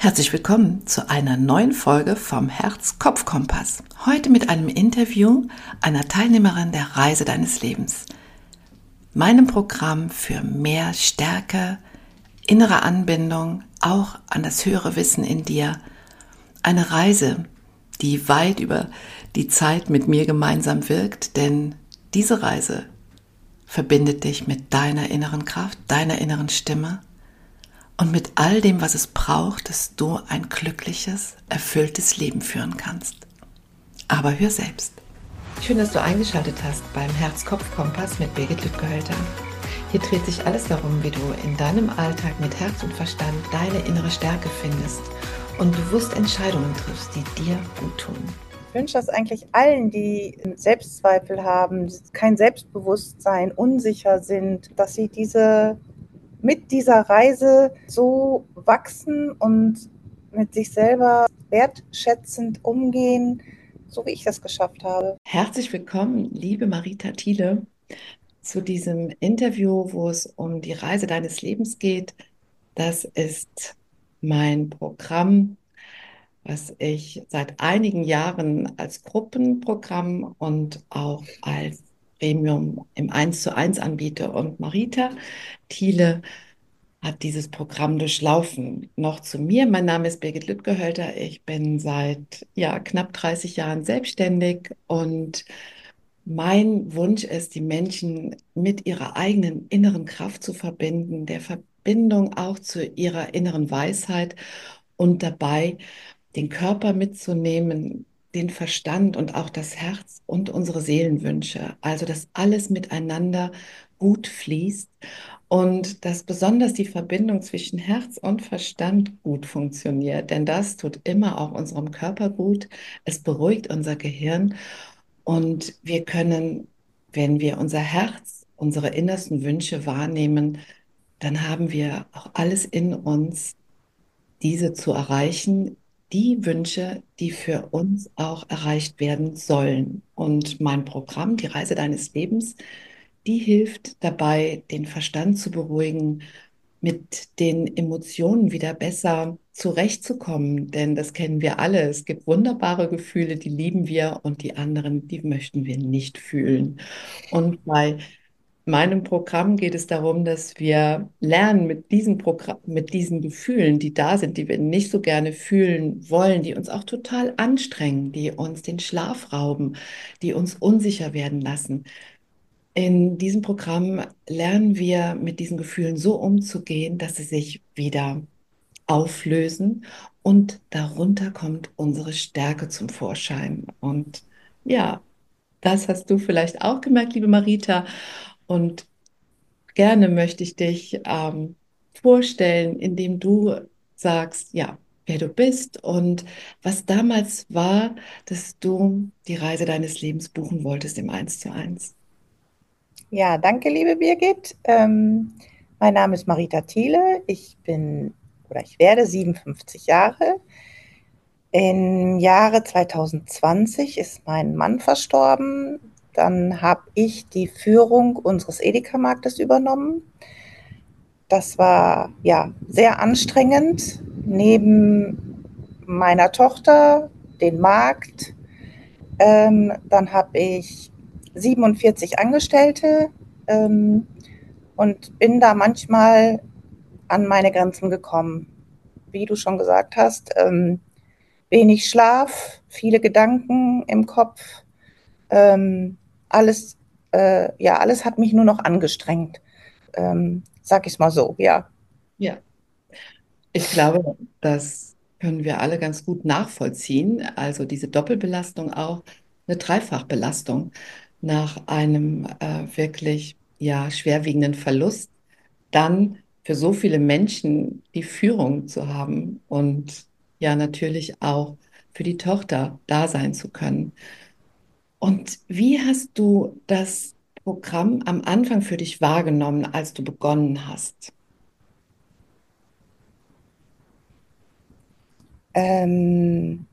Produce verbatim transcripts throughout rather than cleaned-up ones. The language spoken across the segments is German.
Herzlich willkommen zu einer neuen Folge vom Herz-Kopf-Kompass. Heute mit einem Interview einer Teilnehmerin der Reise deines Lebens. Meinem Programm für mehr Stärke, innere Anbindung, auch an das höhere Wissen in dir. Eine Reise, die weit über die Zeit mit mir gemeinsam wirkt, denn diese Reise verbindet dich mit deiner inneren Kraft, deiner inneren Stimme und mit all dem, was es braucht, dass du ein glückliches, erfülltes Leben führen kannst. Aber hör selbst. Schön, dass du eingeschaltet hast beim Herz-Kopf-Kompass mit Birgit Lüttgehölter. Hier dreht sich alles darum, wie du in deinem Alltag mit Herz und Verstand deine innere Stärke findest und bewusst Entscheidungen triffst, die dir gut tun. Ich wünsche das eigentlich allen, die Selbstzweifel haben, kein Selbstbewusstsein, unsicher sind, dass sie diese mit dieser Reise so wachsen und mit sich selber wertschätzend umgehen, so wie ich das geschafft habe. Herzlich willkommen, liebe Marita Thiele, zu diesem Interview, wo es um die Reise deines Lebens geht. Das ist mein Programm, was ich seit einigen Jahren als Gruppenprogramm und auch als Premium im eins zu eins anbiete. Und Marita Thiele hat dieses Programm durchlaufen. Noch zu mir, mein Name ist Birgit Lüttgehölter. Ich bin seit ja, knapp dreißig Jahren selbstständig und mein Wunsch ist, die Menschen mit ihrer eigenen inneren Kraft zu verbinden, der Verbindung auch zu ihrer inneren Weisheit und dabei den Körper mitzunehmen, den Verstand und auch das Herz und unsere Seelenwünsche. Also, dass alles miteinander gut fließt und dass besonders die Verbindung zwischen Herz und Verstand gut funktioniert, denn das tut immer auch unserem Körper gut. Es beruhigt unser Gehirn und wir können, wenn wir unser Herz, unsere innersten Wünsche wahrnehmen, dann haben wir auch alles in uns, diese zu erreichen, die Wünsche, die für uns auch erreicht werden sollen. Und mein Programm, die Reise deines Lebens, die hilft dabei, den Verstand zu beruhigen, mit den Emotionen wieder besser zurechtzukommen, denn das kennen wir alle. Es gibt wunderbare Gefühle, die lieben wir und die anderen, die möchten wir nicht fühlen. Und bei meinem Programm geht es darum, dass wir lernen, mit diesen Programm, mit diesen Gefühlen, die da sind, die wir nicht so gerne fühlen wollen, die uns auch total anstrengen, die uns den Schlaf rauben, die uns unsicher werden lassen. In diesem Programm lernen wir, mit diesen Gefühlen so umzugehen, dass sie sich wieder auflösen und darunter kommt unsere Stärke zum Vorschein. Und ja, das hast du vielleicht auch gemerkt, liebe Marita. Und gerne möchte ich dich ähm, vorstellen, indem du sagst, ja, wer du bist und was damals war, dass du die Reise deines Lebens buchen wolltest im Eins zu Eins. Ja, danke, liebe Birgit. Ähm, mein Name ist Marita Thiele. Ich bin oder ich werde siebenundfünfzig Jahre. Im Jahre zwanzig zwanzig ist mein Mann verstorben. Dann habe ich die Führung unseres Edeka-Marktes übernommen. Das war ja sehr anstrengend. Neben meiner Tochter, den Markt, ähm, dann habe ich siebenundvierzig Angestellte ähm, und bin da manchmal an meine Grenzen gekommen. Wie du schon gesagt hast, ähm, wenig Schlaf, viele Gedanken im Kopf, ähm, alles, äh, ja, alles hat mich nur noch angestrengt, ähm, sag ich es mal so, ja. Ja, ich glaube, das können wir alle ganz gut nachvollziehen. Also diese Doppelbelastung auch, eine Dreifachbelastung nach einem äh, wirklich ja schwerwiegenden Verlust, dann für so viele Menschen die Führung zu haben und ja natürlich auch für die Tochter da sein zu können. Und wie hast du das Programm am Anfang für dich wahrgenommen, als du begonnen hast? Ähm,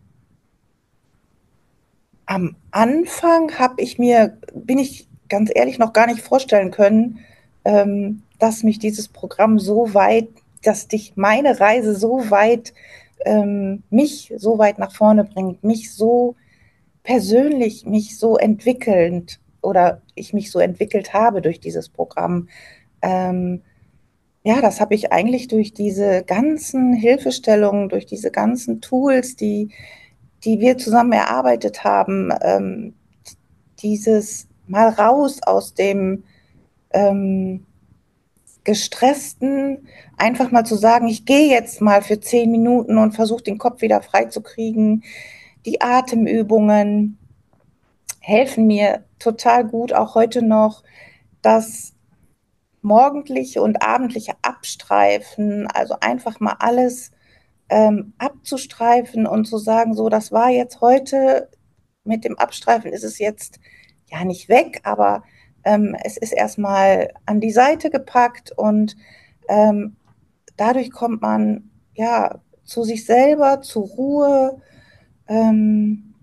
am Anfang habe ich mir, bin ich ganz ehrlich, noch gar nicht vorstellen können, ähm, dass mich dieses Programm so weit, dass dich meine Reise so weit ähm, mich so weit nach vorne bringt, mich so persönlich, mich so entwickelnd oder ich mich so entwickelt habe durch dieses Programm. Ähm, ja, das habe ich eigentlich durch diese ganzen Hilfestellungen, durch diese ganzen Tools, die, die wir zusammen erarbeitet haben, ähm, dieses mal raus aus dem ähm, gestressten, einfach mal zu sagen, ich gehe jetzt mal für zehn Minuten und versuche den Kopf wieder frei zu kriegen. Die Atemübungen helfen mir total gut, auch heute noch. Das morgendliche und abendliche Abstreifen, also einfach mal alles ähm, abzustreifen und zu sagen, so, das war jetzt heute, mit dem Abstreifen ist es jetzt ja nicht weg, aber ähm, es ist erstmal an die Seite gepackt und ähm, dadurch kommt man ja zu sich selber, zur Ruhe. Ähm,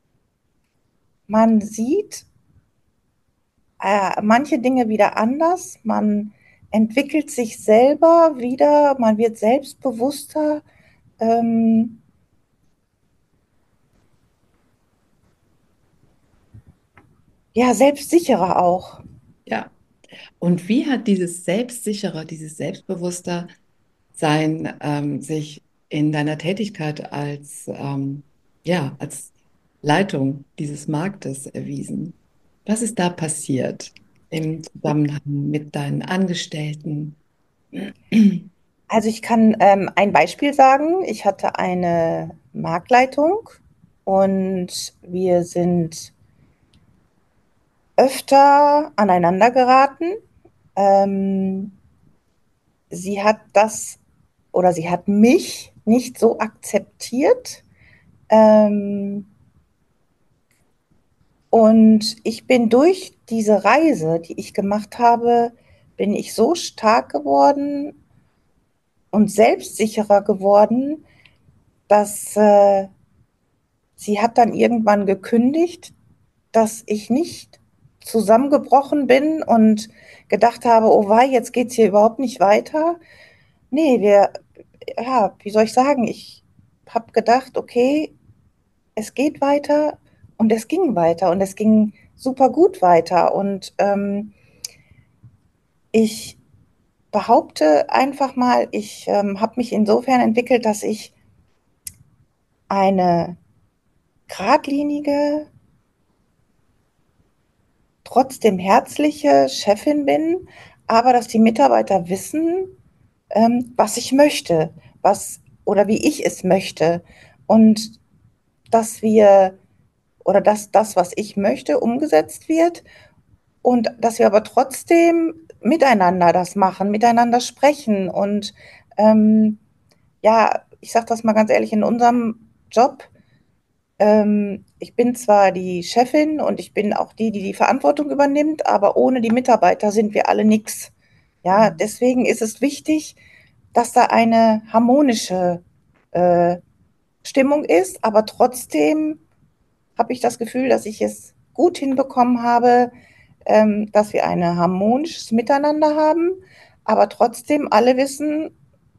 man sieht äh, manche Dinge wieder anders. Man entwickelt sich selber wieder, man wird selbstbewusster, ähm, ja, selbstsicherer auch. Ja. Und wie hat dieses Selbstsichere, dieses Selbstbewusste sein, ähm, sich in deiner Tätigkeit als, ähm, ja, als Leitung dieses Marktes erwiesen? Was ist da passiert im Zusammenhang mit deinen Angestellten? Also ich kann ähm, ein Beispiel sagen. Ich hatte eine Marktleitung und wir sind öfter aneinander geraten. Ähm, sie hat das oder sie hat mich nicht so akzeptiert. Ähm, und ich bin durch diese Reise, die ich gemacht habe, bin ich so stark geworden und selbstsicherer geworden, dass äh, sie hat dann irgendwann gekündigt, dass ich nicht zusammengebrochen bin und gedacht habe, oh wei, jetzt geht's hier überhaupt nicht weiter. Nee, wir, ja, wie soll ich sagen, ich habe gedacht, okay, es geht weiter und es ging weiter und es ging super gut weiter. Und ähm, ich behaupte einfach mal, ich ähm, habe mich insofern entwickelt, dass ich eine geradlinige, trotzdem herzliche Chefin bin, aber dass die Mitarbeiter wissen, ähm, was ich möchte, was oder wie ich es möchte und dass wir oder dass das, was ich möchte, umgesetzt wird und dass wir aber trotzdem miteinander das machen, miteinander sprechen und ähm, ja, ich sage das mal ganz ehrlich, in unserem Job, ähm, ich bin zwar die Chefin und ich bin auch die, die die Verantwortung übernimmt, aber ohne die Mitarbeiter sind wir alle nix. Ja, deswegen ist es wichtig, dass da eine harmonische äh, Stimmung ist, aber trotzdem habe ich das Gefühl, dass ich es gut hinbekommen habe, ähm, dass wir ein harmonisches Miteinander haben, aber trotzdem alle wissen,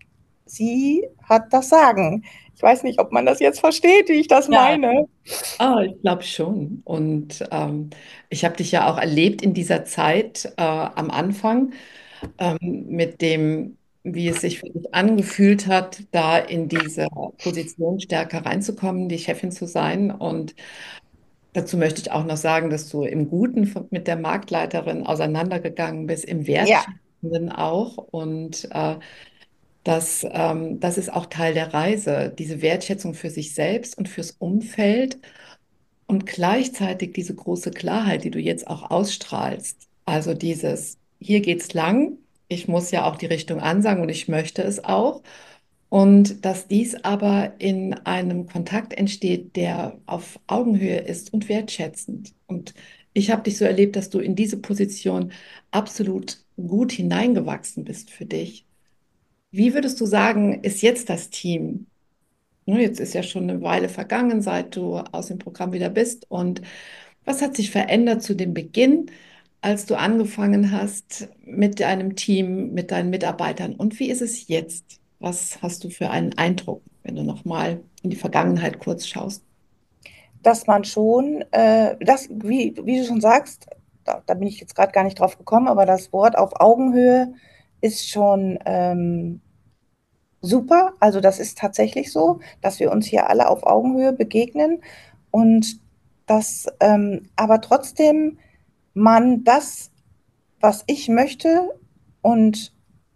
sie hat das Sagen. Ich weiß nicht, ob man das jetzt versteht, wie ich das Ja, meine. ah, ich glaube schon. Und ähm, ich habe dich ja auch erlebt in dieser Zeit äh, am Anfang, ähm, mit dem, wie es sich für dich angefühlt hat, da in diese Position stärker reinzukommen, die Chefin zu sein. Und dazu möchte ich auch noch sagen, dass du im Guten von- mit der Marktleiterin auseinandergegangen bist, im Ja, Wertschätzenden auch. Und äh, das, ähm, das ist auch Teil der Reise, diese Wertschätzung für sich selbst und fürs Umfeld und gleichzeitig diese große Klarheit, die du jetzt auch ausstrahlst. Also dieses, hier geht's lang, ich muss ja auch die Richtung ansagen und ich möchte es auch. Und dass dies aber in einem Kontakt entsteht, der auf Augenhöhe ist und wertschätzend. Und ich habe dich so erlebt, dass du in diese Position absolut gut hineingewachsen bist für dich. Wie würdest du sagen, ist jetzt das Team? Ne, jetzt ist ja schon eine Weile vergangen, seit du aus dem Programm wieder bist. Und was hat sich verändert zu dem Beginn, als du angefangen hast mit deinem Team, mit deinen Mitarbeitern? Und wie ist es jetzt? Was hast du für einen Eindruck? wenn du nochmal in die Vergangenheit kurz schaust? Dass man schon, äh, das, wie, wie du schon sagst, da, da bin ich jetzt gerade gar nicht drauf gekommen, aber das Wort auf Augenhöhe ist schon ähm, super. Also das ist tatsächlich so, dass wir uns hier alle auf Augenhöhe begegnen und dass ähm, aber trotzdem man das, was ich möchte und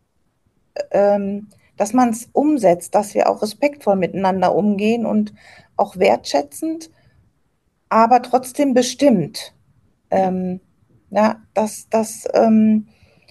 ähm, dass man es umsetzt, dass wir auch respektvoll miteinander umgehen und auch wertschätzend, aber trotzdem bestimmt. Ja, Ähm, ja, dass das ähm,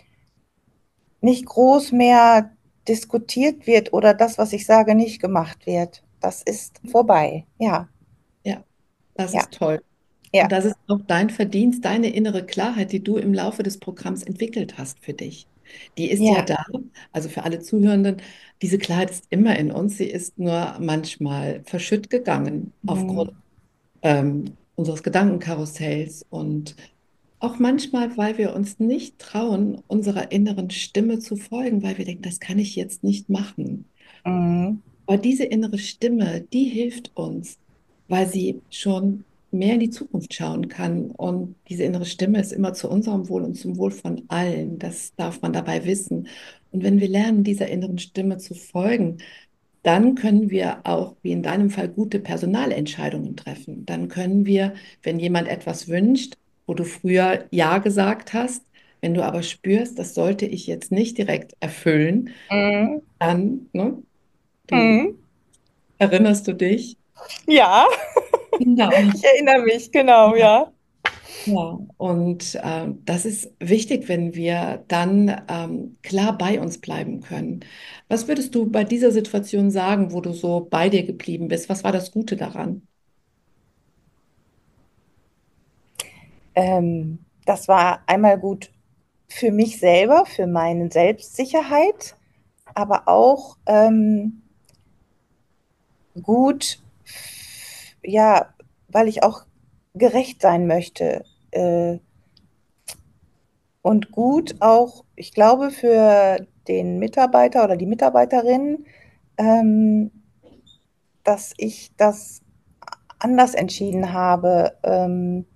nicht groß mehr diskutiert wird oder das, was ich sage, nicht gemacht wird. Das ist vorbei. Ja, ja, das ja, ist toll. ja, Und das ist auch dein Verdienst, deine innere Klarheit, die du im Laufe des Programms entwickelt hast für dich. Die ist ja ja. da, also für alle Zuhörenden, diese Klarheit ist immer in uns, sie ist nur manchmal verschütt gegangen aufgrund Mhm. ähm, unseres Gedankenkarussells und auch manchmal, weil wir uns nicht trauen, unserer inneren Stimme zu folgen, weil wir denken, das kann ich jetzt nicht machen. Mhm. Aber diese innere Stimme, die hilft uns, weil sie schon mehr in die Zukunft schauen kann. Und diese innere Stimme ist immer zu unserem Wohl und zum Wohl von allen. Das darf man dabei wissen. Und wenn wir lernen, dieser inneren Stimme zu folgen, dann können wir auch, wie in deinem Fall, gute Personalentscheidungen treffen. Dann können wir, wenn jemand etwas wünscht, wo du früher Ja gesagt hast, wenn du aber spürst, das sollte ich jetzt nicht direkt erfüllen, Mhm. dann, ne, du Mhm. erinnerst du dich? Ja, Genau. ich erinnere mich, genau, Ja, ja. ja. Und ähm, das ist wichtig, wenn wir dann ähm, klar bei uns bleiben können. Was würdest du bei dieser Situation sagen, wo du so bei dir geblieben bist? Was war das Gute daran? Ähm, das war einmal gut für mich selber, für meine Selbstsicherheit, aber auch ähm, gut, ja, weil ich auch gerecht sein möchte. Äh, und gut auch, ich glaube, für den Mitarbeiter oder die Mitarbeiterin, ähm, dass ich das anders entschieden habe, ähm,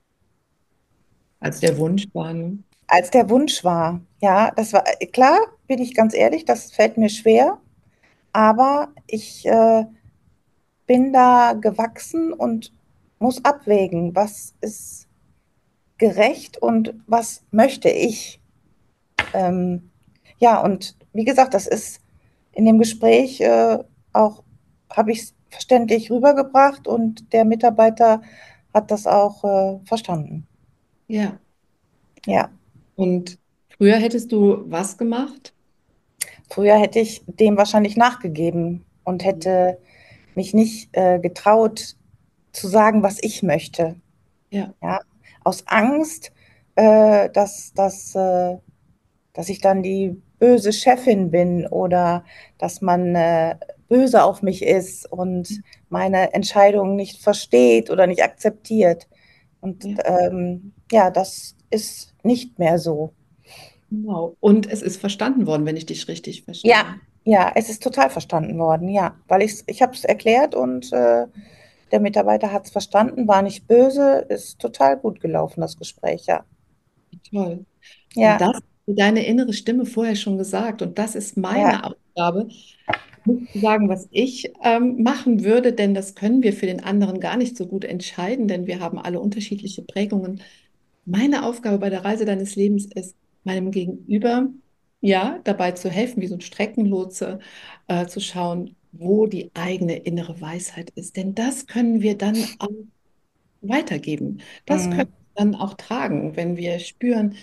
Als der Wunsch war, ne? als der Wunsch war. Ja, das war klar, bin ich ganz ehrlich, das fällt mir schwer, aber ich äh, bin da gewachsen und muss abwägen, was ist gerecht und was möchte ich. Ähm, ja, und wie gesagt, das ist in dem Gespräch äh, auch, habe ich es verständlich rübergebracht und der Mitarbeiter hat das auch äh, verstanden. Ja. Ja, Und früher hättest du was gemacht? früher hätte ich dem wahrscheinlich nachgegeben und hätte mich nicht äh, getraut zu sagen, was ich möchte. Ja, Ja, aus Angst, äh, dass, dass, äh, dass ich dann die böse Chefin bin oder dass man äh, böse auf mich ist und meine Entscheidungen nicht versteht oder nicht akzeptiert. Und ja, ähm, ja, das ist nicht mehr so. genau. Und es ist verstanden worden, wenn ich dich richtig Ja, verstehe. ja, es ist total verstanden worden, ja, weil ich's, ich habe es erklärt und äh, der Mitarbeiter hat es verstanden, war nicht böse, ist total gut gelaufen, das Gespräch, ja. Toll. Und Ja, das hat deine innere Stimme vorher schon gesagt. Und das ist ja, meine Aufgabe, nicht zu sagen, was ich ähm, machen würde, denn das können wir für den anderen gar nicht so gut entscheiden, denn wir haben alle unterschiedliche Prägungen. Meine Aufgabe bei der Reise deines Lebens ist, meinem Gegenüber, ja, dabei zu helfen, wie so ein Streckenlotse, äh, zu schauen, wo die eigene innere Weisheit ist. Denn das können wir dann auch weitergeben. Das können mm, wir dann auch tragen, wenn wir spüren,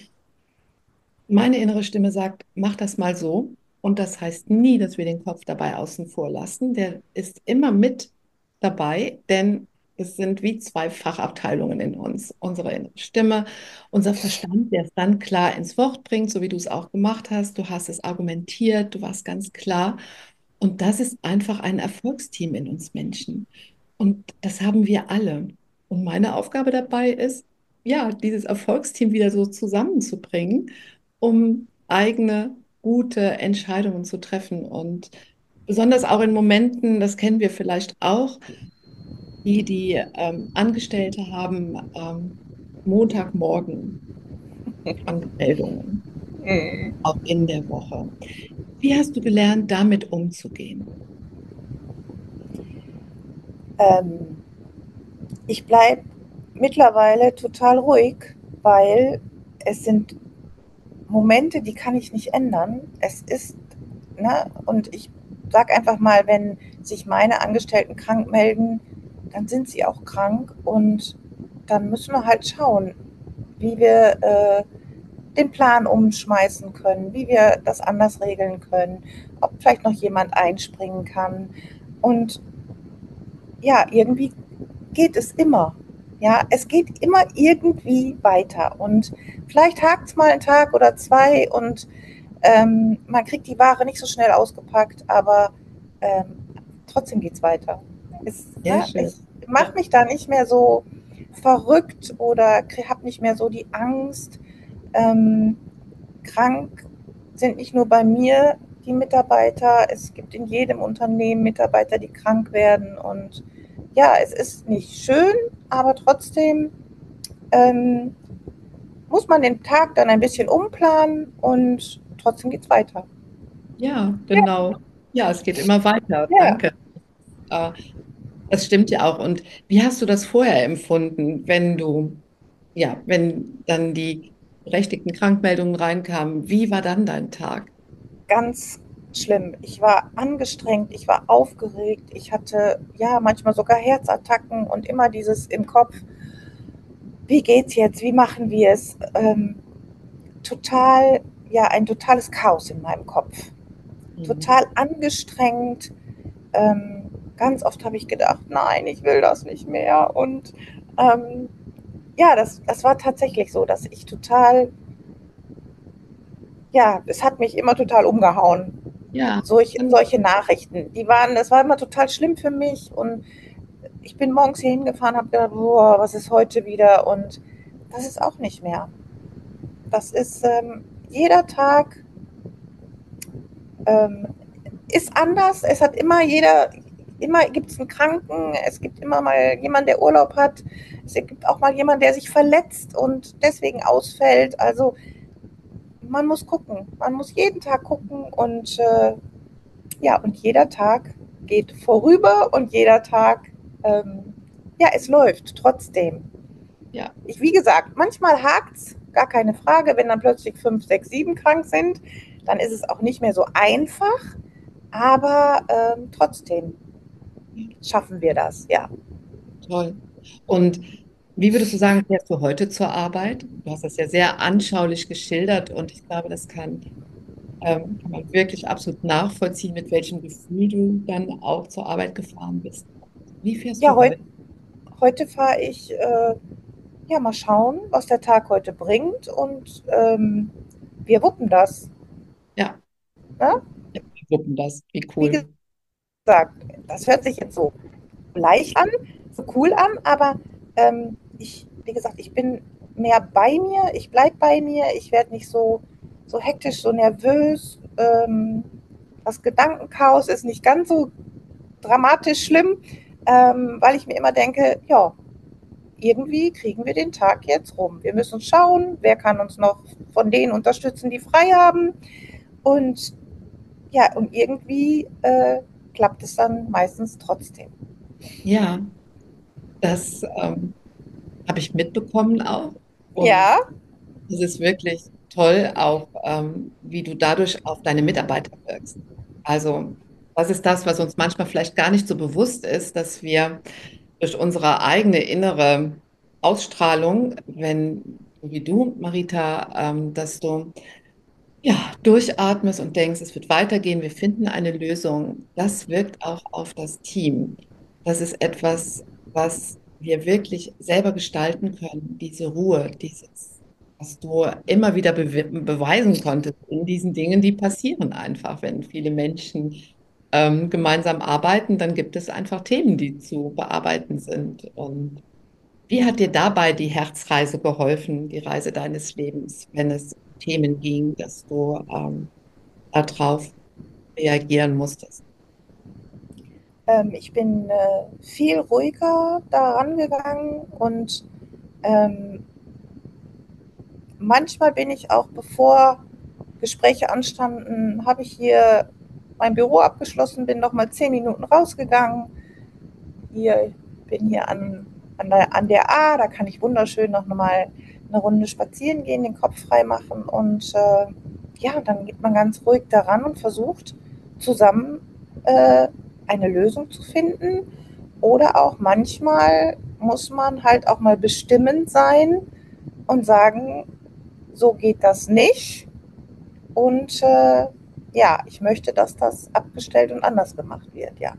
meine innere Stimme sagt, mach das mal so. Und das heißt nie, dass wir den Kopf dabei außen vor lassen. Der ist immer mit dabei, denn es sind wie zwei Fachabteilungen in uns. Unsere innere Stimme, unser Verstand, der es dann klar ins Wort bringt, so wie du es auch gemacht hast. Du hast es argumentiert, du warst ganz klar. Und das ist einfach ein Erfolgsteam in uns Menschen. Und das haben wir alle. Und meine Aufgabe dabei ist, ja, dieses Erfolgsteam wieder so zusammenzubringen, um eigene, gute Entscheidungen zu treffen. Und besonders auch in Momenten, das kennen wir vielleicht auch, die, die ähm, Angestellte haben, ähm, Montagmorgen Krankmeldungen, Mhm. auch in der Woche. Wie hast du gelernt, damit umzugehen? Ähm, Ich bleibe mittlerweile total ruhig, weil es sind Momente, die kann ich nicht ändern. Es ist, ne, und ich sage einfach mal, wenn sich meine Angestellten krank melden, dann sind sie auch krank und dann müssen wir halt schauen, wie wir äh, den Plan umschmeißen können, wie wir das anders regeln können, ob vielleicht noch jemand einspringen kann. Und ja, irgendwie geht es immer. Ja, es geht immer irgendwie weiter. Und vielleicht hakt es mal einen Tag oder zwei und ähm, man kriegt die Ware nicht so schnell ausgepackt, aber ähm, trotzdem geht es weiter. Es, Sehr ne, schön. ich mache Ja, mich da nicht mehr so verrückt oder habe nicht mehr so die Angst. Ähm, Krank sind nicht nur bei mir die Mitarbeiter, es gibt in jedem Unternehmen Mitarbeiter, die krank werden. Und ja, es ist nicht schön, aber trotzdem ähm, muss man den Tag dann ein bisschen umplanen und trotzdem geht es weiter. ja, Ja, genau. Ja, es geht immer weiter. ja, Danke. Äh, Das stimmt ja auch. Und wie hast du das vorher empfunden, wenn du, ja, wenn dann die berechtigten Krankmeldungen reinkamen? Wie war dann dein Tag? ganz schlimm. Ich war angestrengt, ich war aufgeregt, ich hatte ja manchmal sogar Herzattacken und immer dieses im Kopf, wie geht's jetzt, wie machen wir es? Ähm, total, ja, ein totales Chaos in meinem Kopf. Mhm. Total angestrengt. Ähm, ganz oft habe ich gedacht, nein, ich will das nicht mehr. Und ähm, ja, das, das war tatsächlich so, dass ich total, ja, es hat mich immer total umgehauen. Ja, Solch, dann, solche Nachrichten, die waren, das war immer total schlimm für mich. Und ich bin morgens hier hingefahren, habe gedacht, boah, was ist heute wieder? Und das ist auch nicht mehr. Das ist ähm, jeder Tag ähm, ist anders. Es hat immer jeder, immer gibt es einen Kranken, es gibt immer mal jemanden, der Urlaub hat, es gibt auch mal jemanden, der sich verletzt und deswegen ausfällt. Also man muss gucken, man muss jeden Tag gucken und äh, ja, und jeder Tag geht vorüber und jeder Tag, ähm, ja, es läuft trotzdem. ja, Ich, wie gesagt, manchmal hakt es, gar keine Frage, wenn dann plötzlich fünf, sechs, sieben krank sind, dann ist es auch nicht mehr so einfach, aber ähm, trotzdem schaffen wir das, ja. toll. Und wie würdest du sagen, fährst du heute zur Arbeit? Du hast das ja sehr anschaulich geschildert und ich glaube, das kann, ähm, kann man wirklich absolut nachvollziehen, mit welchem Gefühl du dann auch zur Arbeit gefahren bist. Wie fährst Ja, du heut, heute? heute fahre ich, äh, ja, mal schauen, was der Tag heute bringt und ähm, wir wuppen das. Ja, Ne? ja, wir wuppen das. Wie Wie cool. gesagt, das hört sich jetzt so leicht an, so cool an, aber ähm, ich, wie gesagt, ich bin mehr bei mir, ich bleibe bei mir, ich werde nicht so, so hektisch, so nervös. Ähm, das Gedankenchaos ist nicht ganz so dramatisch schlimm, ähm, weil ich mir immer denke, ja, irgendwie kriegen wir den Tag jetzt rum. Wir müssen schauen, wer kann uns noch von denen unterstützen, die frei haben. Und ja, und irgendwie äh, klappt es dann meistens trotzdem. Ja, das ähm, habe ich mitbekommen auch. Und Ja, es ist wirklich toll, auch ähm, wie du dadurch auf deine Mitarbeiter wirkst. Also, das ist das, was uns manchmal vielleicht gar nicht so bewusst ist, dass wir durch unsere eigene innere Ausstrahlung, wenn so wie du, Marita, ähm, dass du ja durchatmest und denkst, es wird weitergehen, wir finden eine Lösung, das wirkt auch auf das Team. Das ist etwas, was wir wirklich selber gestalten können, diese Ruhe, dieses, was du immer wieder be beweisen konntest in diesen Dingen, die passieren einfach, wenn viele Menschen ähm, gemeinsam arbeiten, dann gibt es einfach Themen, die zu bearbeiten sind. Und wie hat dir dabei die Herzreise geholfen, die Reise deines Lebens, wenn es um Themen ging, dass du ähm, darauf reagieren musstest? Ähm, ich bin äh, viel ruhiger daran gegangen und ähm, manchmal bin ich auch, bevor Gespräche anstanden, habe ich hier mein Büro abgeschlossen, bin noch mal zehn Minuten rausgegangen. Hier bin hier an, an, der, an der A, da kann ich wunderschön noch mal eine Runde spazieren gehen, den Kopf frei machen und äh, ja, dann geht man ganz ruhig daran und versucht zusammen äh, eine Lösung zu finden. Oder auch manchmal muss man halt auch mal bestimmend sein und sagen, so geht das nicht. Und äh, ja, ich möchte, dass das abgestellt und anders gemacht wird, ja.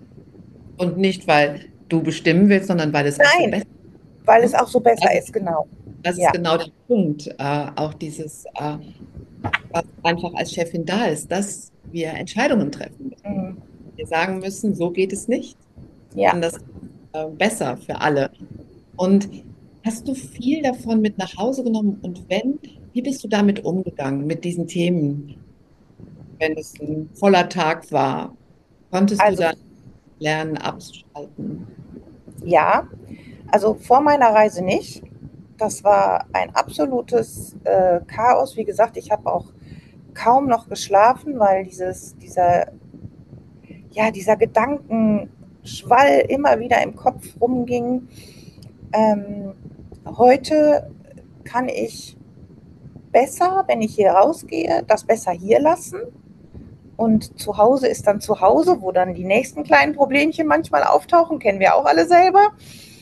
Und nicht, weil du bestimmen willst, sondern weil es auch so Nein, besser weil ist. es Ne? auch so besser Also, ist, genau. das ist Ja. genau der Punkt. Äh, auch dieses, äh, was einfach als Chefin da ist, dass wir Entscheidungen treffen müssen. Mhm. Wir sagen müssen, so geht es nicht. Ja. Anders äh, besser für alle. Und hast du viel davon mit nach Hause genommen? Und wenn, wie bist du damit umgegangen, mit diesen Themen, wenn es ein voller Tag war? Konntest du Also dann lernen, abzuschalten? ja, also vor meiner Reise nicht. Das war ein absolutes äh, Chaos. Wie gesagt, ich habe auch kaum noch geschlafen, weil dieses, dieser, ja, dieser Gedankenschwall immer wieder im Kopf rumging. Ähm, Heute kann ich besser, wenn ich hier rausgehe, das besser hier lassen. Und zu Hause ist dann zu Hause, wo dann die nächsten kleinen Problemchen manchmal auftauchen, kennen wir auch alle selber.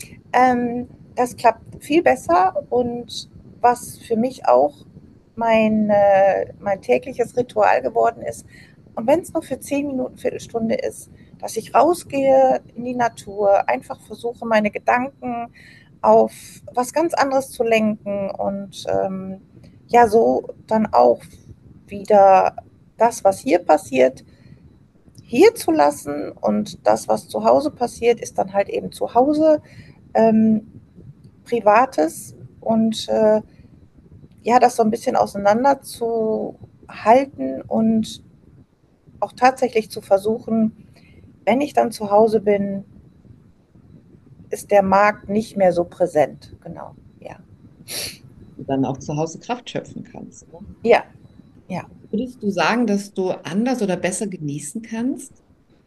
Ähm, das klappt viel besser und was für mich auch mein, äh, mein tägliches Ritual geworden ist, und wenn es nur für zehn Minuten, Viertelstunde ist, dass ich rausgehe in die Natur, einfach versuche, meine Gedanken auf was ganz anderes zu lenken und ähm, ja, so dann auch wieder das, was hier passiert, hier zu lassen und das, was zu Hause passiert, ist dann halt eben zu Hause. Ähm, Privates und äh, ja, das so ein bisschen auseinander zu halten und auch tatsächlich zu versuchen, wenn ich dann zu Hause bin, ist der Markt nicht mehr so präsent. Genau, ja. Du dann auch zu Hause Kraft schöpfen kannst. Ne? Ja, ja, Würdest du sagen, dass du anders oder besser genießen kannst?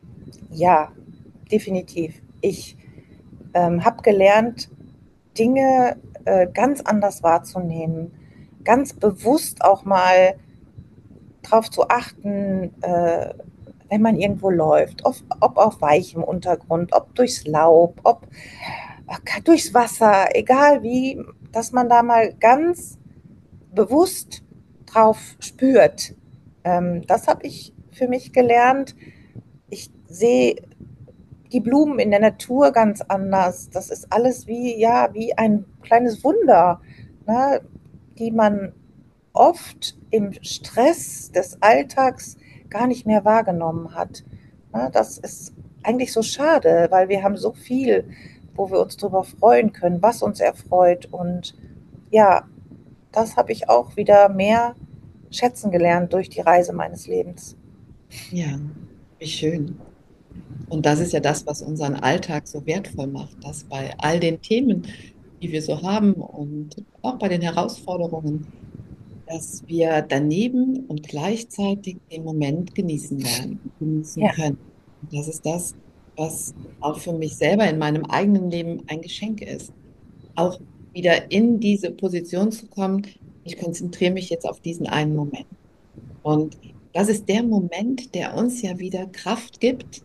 ja, definitiv. Ich ähm, habe gelernt, Dinge äh, ganz anders wahrzunehmen, ganz bewusst auch mal darauf zu achten, äh, wenn man irgendwo läuft, ob, ob auf weichem Untergrund, ob durchs Laub, ob äh, durchs Wasser, egal wie, dass man da mal ganz bewusst drauf spürt. Ähm, das habe ich für mich gelernt. Ich sehe die Blumen in der Natur ganz anders. Das ist alles wie, ja, wie ein kleines Wunder, ne, die man oft im Stress des Alltags gar nicht mehr wahrgenommen hat. Ne, das ist eigentlich so schade, weil wir haben so viel, wo wir uns darüber freuen können, was uns erfreut. Und ja, das habe ich auch wieder mehr schätzen gelernt durch die Reise meines Lebens. Ja, wie schön. Und das ist ja das, was unseren Alltag so wertvoll macht, dass bei all den Themen, die wir so haben und auch bei den Herausforderungen, dass wir daneben und gleichzeitig den Moment genießen lernen, genießen Ja, können. Und das ist das, was auch für mich selber in meinem eigenen Leben ein Geschenk ist. Auch wieder in diese Position zu kommen, ich konzentriere mich jetzt auf diesen einen Moment. Und das ist der Moment, der uns ja wieder Kraft gibt.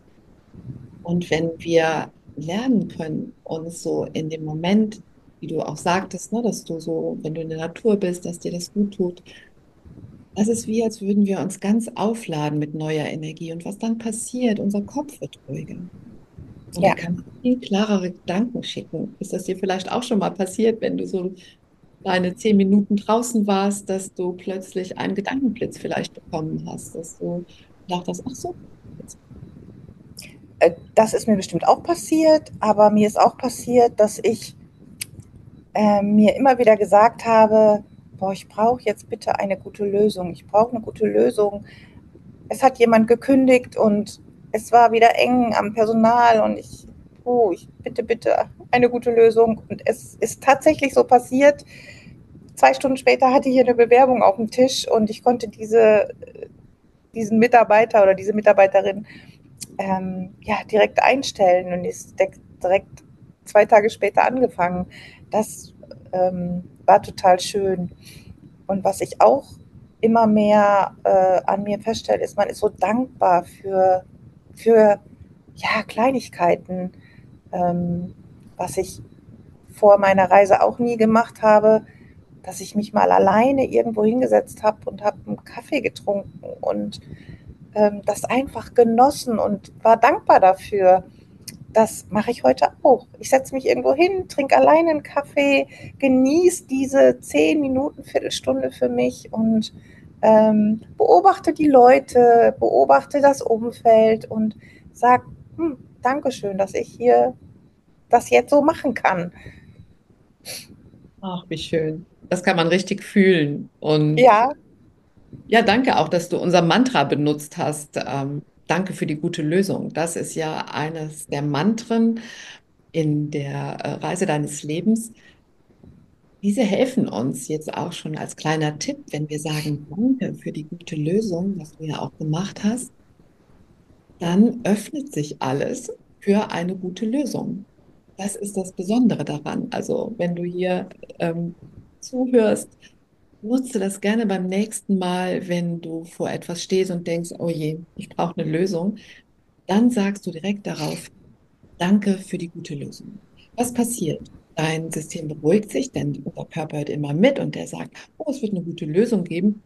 Und wenn wir lernen können, uns so in dem Moment, wie du auch sagtest, ne, dass du so, wenn du in der Natur bist, dass dir das gut tut, das ist wie, als würden wir uns ganz aufladen mit neuer Energie. Und was dann passiert, unser Kopf wird ruhiger. Und er ja. kann viel klarere Gedanken schicken. Ist das dir vielleicht auch schon mal passiert, wenn du so deine zehn Minuten draußen warst, dass du plötzlich einen Gedankenblitz vielleicht bekommen hast, dass du dachtest, ach so, jetzt, Äh, Das ist mir bestimmt auch passiert, aber mir ist auch passiert, dass ich äh, mir immer wieder gesagt habe, boah, ich brauche jetzt bitte eine gute Lösung. Ich brauche eine gute Lösung. Es hat jemand gekündigt und es war wieder eng am Personal und ich, oh, ich bitte, bitte eine gute Lösung. Und es ist tatsächlich so passiert. Zwei Stunden später hatte ich hier eine Bewerbung auf dem Tisch und ich konnte diese, diesen Mitarbeiter oder diese Mitarbeiterin ähm, ja, direkt einstellen und ist direkt zwei Tage später angefangen. Das ähm, war total schön. Und was ich auch immer mehr äh, an mir feststelle, ist, man ist so dankbar für, für ja, Kleinigkeiten, ähm, was ich vor meiner Reise auch nie gemacht habe, dass ich mich mal alleine irgendwo hingesetzt habe und habe einen Kaffee getrunken und ähm, das einfach genossen und war dankbar dafür. Das mache ich heute auch. Ich setze mich irgendwo hin, trinke alleine einen Kaffee, genieße diese zehn Minuten, Viertelstunde für mich und ähm, beobachte die Leute, beobachte das Umfeld und sage, hm, Dankeschön, dass ich hier das jetzt so machen kann. Ach, wie schön. Das kann man richtig fühlen. Und Ja, ja, danke auch, dass du unser Mantra benutzt hast. Ähm, danke für die gute Lösung. Das ist ja eines der Mantren in der äh, Reise deines Lebens. Diese helfen uns jetzt auch schon als kleiner Tipp, wenn wir sagen, danke für die gute Lösung, was du ja auch gemacht hast, dann öffnet sich alles für eine gute Lösung. Das ist das Besondere daran. Also, wenn du hier ähm, zuhörst, nutze das gerne beim nächsten Mal, wenn du vor etwas stehst und denkst, oh je, ich brauche eine Lösung. Dann sagst du direkt darauf, danke für die gute Lösung. Was passiert? Dein System beruhigt sich, denn unser Körper hört immer mit und der sagt, oh, es wird eine gute Lösung geben.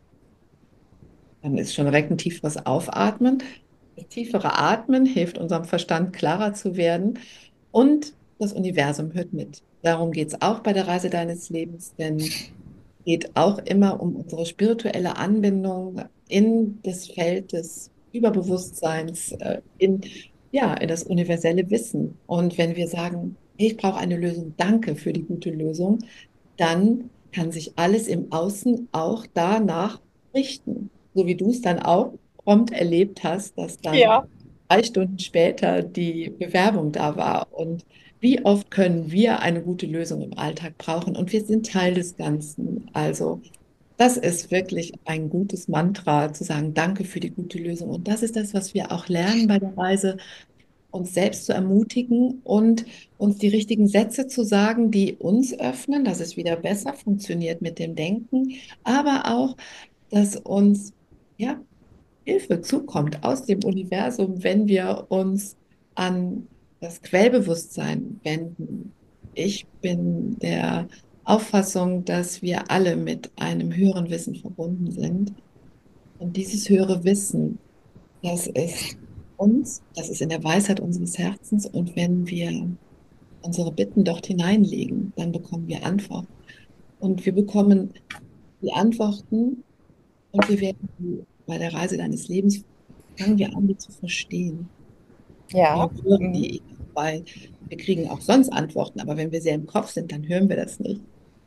Dann ist schon direkt ein tieferes Aufatmen. Das tiefere Atmen hilft unserem Verstand klarer zu werden und das Universum hört mit. Darum geht es auch bei der Reise deines Lebens, denn geht auch immer um unsere spirituelle Anbindung in das Feld des Überbewusstseins, äh, in, ja, in das universelle Wissen. Und wenn wir sagen, hey, ich brauche eine Lösung, danke für die gute Lösung, dann kann sich alles im Außen auch danach richten. So wie du es dann auch prompt erlebt hast, dass dann ja, drei Stunden später die Bewerbung da war. Und wie oft können wir eine gute Lösung im Alltag brauchen? Und wir sind Teil des Ganzen. Also das ist wirklich ein gutes Mantra, zu sagen, danke für die gute Lösung. Und das ist das, was wir auch lernen bei der Reise, uns selbst zu ermutigen und uns die richtigen Sätze zu sagen, die uns öffnen, dass es wieder besser funktioniert mit dem Denken, aber auch, dass uns ja Hilfe zukommt aus dem Universum, wenn wir uns an das Quellbewusstsein wenden. Ich bin der Auffassung, dass wir alle mit einem höheren Wissen verbunden sind. Und dieses höhere Wissen, das ist uns, das ist in der Weisheit unseres Herzens. Und wenn wir unsere Bitten dort hineinlegen, dann bekommen wir Antwort. Und wir bekommen die Antworten und wir werden die, bei der Reise deines Lebens fangen wir an, die zu verstehen. Wir ja. hören Mhm. die, weil wir kriegen auch sonst Antworten, aber wenn wir sehr im Kopf sind, dann hören wir das nicht.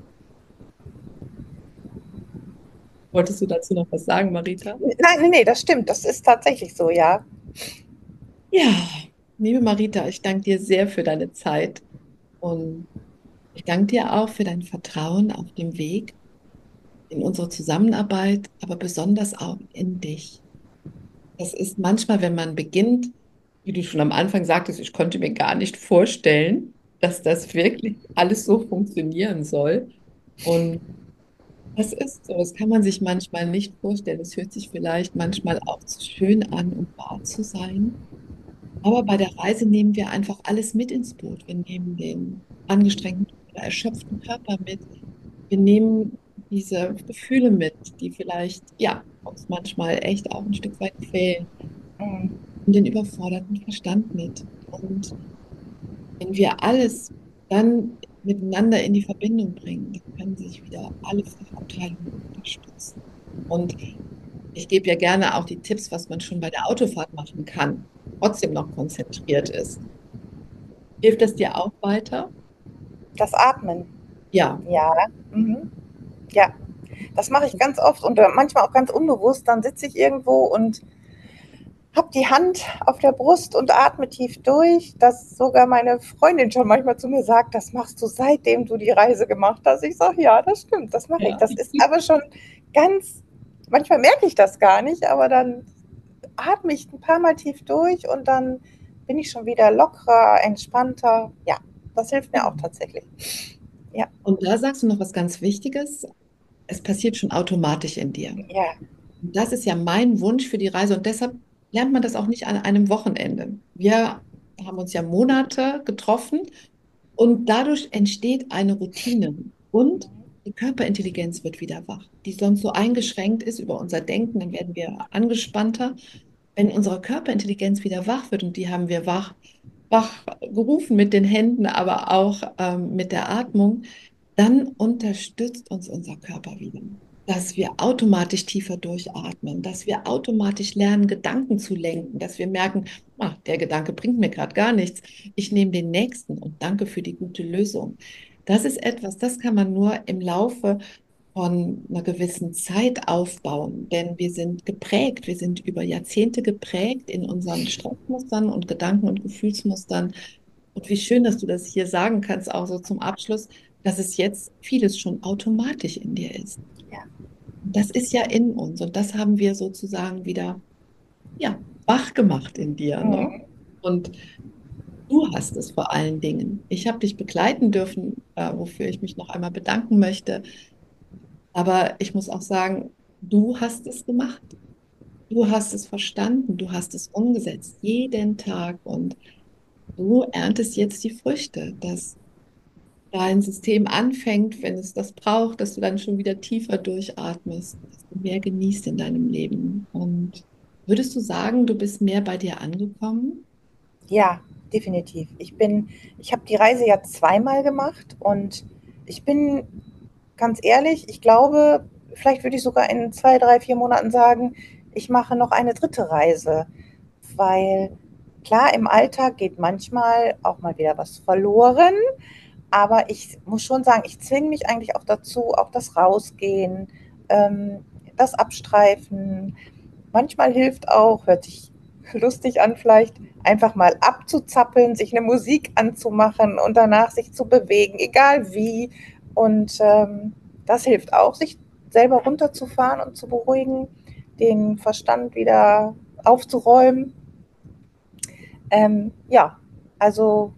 Wolltest du dazu noch was sagen, Marita? Nein, nee, nee, das stimmt. Das ist tatsächlich so, ja. Ja, liebe Marita, ich danke dir sehr für deine Zeit und ich danke dir auch für dein Vertrauen auf dem Weg in unsere Zusammenarbeit, aber besonders auch in dich. Das ist manchmal, wenn man beginnt, wie du schon am Anfang sagtest, ich konnte mir gar nicht vorstellen, dass das wirklich alles so funktionieren soll. Und das ist so, das kann man sich manchmal nicht vorstellen. Es hört sich vielleicht manchmal auch zu schön an, um wahr zu sein. Aber bei der Reise nehmen wir einfach alles mit ins Boot. Wir nehmen den angestrengten oder erschöpften Körper mit. Wir nehmen diese Gefühle mit, die vielleicht, ja, uns manchmal echt auch ein Stück weit quälen. Mhm. Und den überforderten Verstand mit. Und wenn wir alles dann miteinander in die Verbindung bringen, dann können sich wieder alle Fachabteilungen unterstützen. Und ich gebe ja gerne auch die Tipps, was man schon bei der Autofahrt machen kann, trotzdem noch konzentriert ist. Hilft das dir auch weiter? Das Atmen. Ja. Ja. Mhm. Ja. Das mache ich ganz oft und manchmal auch ganz unbewusst. Dann sitze ich irgendwo und habe die Hand auf der Brust und atme tief durch, dass sogar meine Freundin schon manchmal zu mir sagt, das machst du seitdem du die Reise gemacht hast. Ich sage, ja, das stimmt, das mache ich. Ja. Das ist aber schon ganz, manchmal merke ich das gar nicht, aber dann atme ich ein paar Mal tief durch und dann bin ich schon wieder lockerer, entspannter. Ja, das hilft mir auch tatsächlich. Ja, Und da sagst du noch was ganz Wichtiges. Es passiert schon automatisch in dir. ja. Und das ist ja mein Wunsch für die Reise und deshalb lernt man das auch nicht an einem Wochenende. Wir haben uns ja Monate getroffen und dadurch entsteht eine Routine und die Körperintelligenz wird wieder wach, die sonst so eingeschränkt ist über unser Denken, dann werden wir angespannter. Wenn unsere Körperintelligenz wieder wach wird und die haben wir wach, wach gerufen mit den Händen, aber auch ähm, mit der Atmung, dann unterstützt uns unser Körper wieder, dass wir automatisch tiefer durchatmen, dass wir automatisch lernen, Gedanken zu lenken, dass wir merken, ah, der Gedanke bringt mir gerade gar nichts. Ich nehme den nächsten und danke für die gute Lösung. Das ist etwas, das kann man nur im Laufe von einer gewissen Zeit aufbauen, denn wir sind geprägt, wir sind über Jahrzehnte geprägt in unseren Stressmustern und Gedanken- und Gefühlsmustern. Und wie schön, dass du das hier sagen kannst, auch so zum Abschluss, dass es jetzt vieles schon automatisch in dir ist. Ja. Das ist ja in uns und das haben wir sozusagen wieder, ja, wach gemacht in dir, ne? Mhm. Und du hast es vor allen Dingen. Ich habe dich begleiten dürfen, äh, wofür ich mich noch einmal bedanken möchte. Aber ich muss auch sagen, du hast es gemacht. Du hast es verstanden. Du hast es umgesetzt, jeden Tag. Und du erntest jetzt die Früchte, dass dein System anfängt, wenn es das braucht, dass du dann schon wieder tiefer durchatmest, dass du mehr genießt in deinem Leben. Und würdest du sagen, du bist mehr bei dir angekommen? Ja, definitiv. Ich bin, ich habe die Reise ja zweimal gemacht und ich bin ganz ehrlich, ich glaube, vielleicht würde ich sogar in zwei, drei, vier Monaten sagen, ich mache noch eine dritte Reise, weil klar, im Alltag geht manchmal auch mal wieder was verloren, aber ich muss schon sagen, ich zwinge mich eigentlich auch dazu, auch das Rausgehen, ähm, das Abstreifen. Manchmal hilft auch, hört sich lustig an vielleicht, einfach mal abzuzappeln, sich eine Musik anzumachen und danach sich zu bewegen, egal wie. Und ähm, das hilft auch, sich selber runterzufahren und zu beruhigen, den Verstand wieder aufzuräumen. Ähm, ja, also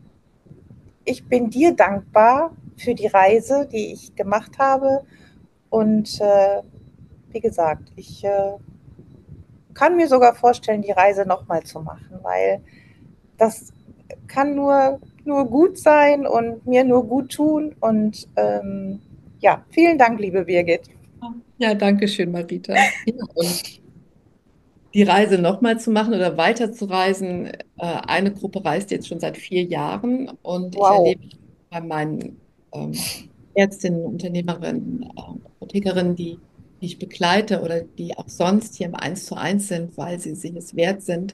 ich bin dir dankbar für die Reise, die ich gemacht habe. Und äh, wie gesagt, ich äh, kann mir sogar vorstellen, die Reise nochmal zu machen, weil das kann nur, nur gut sein und mir nur gut tun. Und ähm, ja, vielen Dank, liebe Birgit. Ja, danke schön, Marita. Ja, und die Reise nochmal zu machen oder weiter zu reisen. Äh, eine Gruppe reist jetzt schon seit vier Jahren und ich Wow. erlebe bei meinen ähm, Ärztinnen, Unternehmerinnen, äh, Apothekerinnen, die, die ich begleite oder die auch sonst hier im Eins zu eins sind, weil sie sich es wert sind.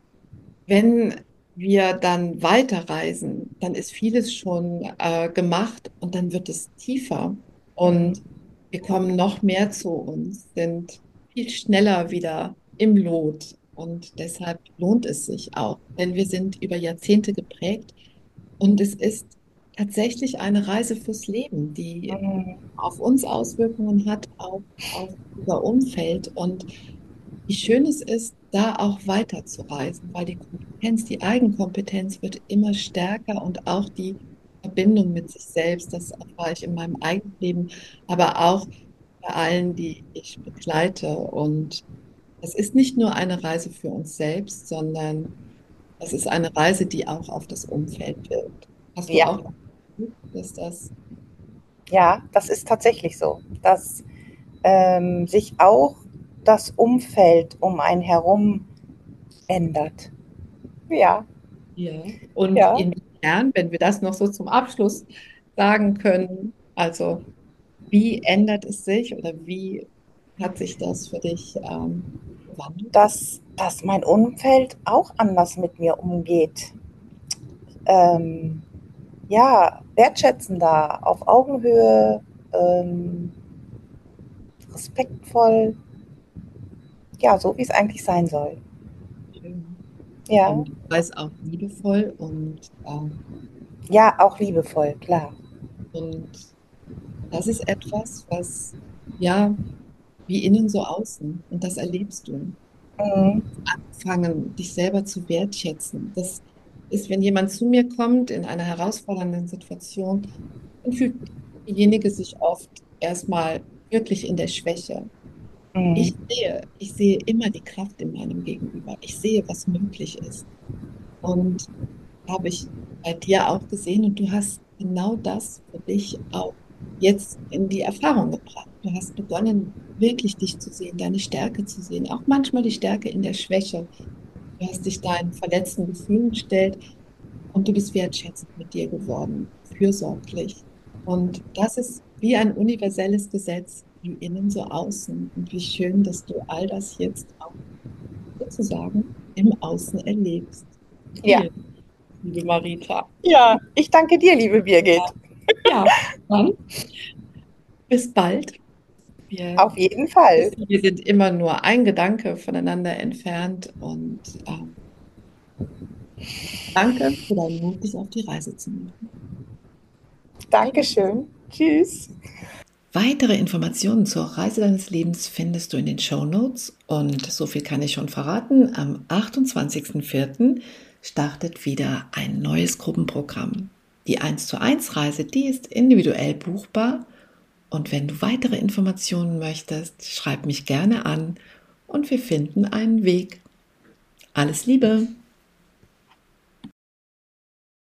Wenn wir dann weiterreisen, dann ist vieles schon äh, gemacht und dann wird es tiefer und wir kommen noch mehr zu uns, sind viel schneller wieder im Lot und deshalb lohnt es sich auch, denn wir sind über Jahrzehnte geprägt und es ist tatsächlich eine Reise fürs Leben, die auf uns Auswirkungen hat, auf, auf unser Umfeld und wie schön es ist, da auch weiterzureisen, weil die Kompetenz, die Eigenkompetenz wird immer stärker und auch die Verbindung mit sich selbst, das erfahre ich in meinem eigenen Leben, aber auch bei allen, die ich begleite. Und es ist nicht nur eine Reise für uns selbst, sondern es ist eine Reise, die auch auf das Umfeld wirkt. Hast du Ja, auch, dass das, ja, das ist tatsächlich so, dass ähm, sich auch das Umfeld um einen herum ändert. Ja, ja, und ja. inwiefern, wenn wir das noch so zum Abschluss sagen können, also wie ändert es sich oder wie hat sich das für dich ähm, gewandelt? Dass, dass mein Umfeld auch anders mit mir umgeht. Ähm, ja, wertschätzender, auf Augenhöhe, ähm, respektvoll, ja, so wie es eigentlich sein soll. Ja, Und ich weiß auch liebevoll und, ähm, ja, auch liebevoll, klar. und das ist etwas, was, ja, wie innen so außen, und das erlebst du. Mhm. Anfangen, dich selber zu wertschätzen. Das ist, wenn jemand zu mir kommt in einer herausfordernden Situation, dann fühlt diejenige sich oft erstmal wirklich in der Schwäche. Mhm. Ich sehe ich sehe immer die Kraft in meinem Gegenüber. Ich sehe, was möglich ist. Und habe ich bei dir auch gesehen, und du hast genau das für dich auch jetzt in die Erfahrung gebracht. Du hast begonnen, wirklich dich zu sehen, deine Stärke zu sehen, auch manchmal die Stärke in der Schwäche. Du hast dich deinen verletzten Gefühlen gestellt und du bist wertschätzend mit dir geworden, fürsorglich. Und das ist wie ein universelles Gesetz, wie innen so außen. Und wie schön, dass du all das jetzt auch sozusagen im Außen erlebst. Ja, Vielen, liebe Marita. ja, ich danke dir, liebe Birgit. Ja, dann bis bald. Wir Auf jeden Fall. wissen, wir sind immer nur ein Gedanke voneinander entfernt, und ähm, danke für deinen Mut, dich auf die Reise zu machen. Dankeschön. Tschüss. Weitere Informationen zur Reise deines Lebens findest du in den Shownotes, und so viel kann ich schon verraten: am achtundzwanzigsten vierten startet wieder ein neues Gruppenprogramm. Die eins zu eins Reise, die ist individuell buchbar, und wenn du weitere Informationen möchtest, schreib mich gerne an und wir finden einen Weg. Alles Liebe!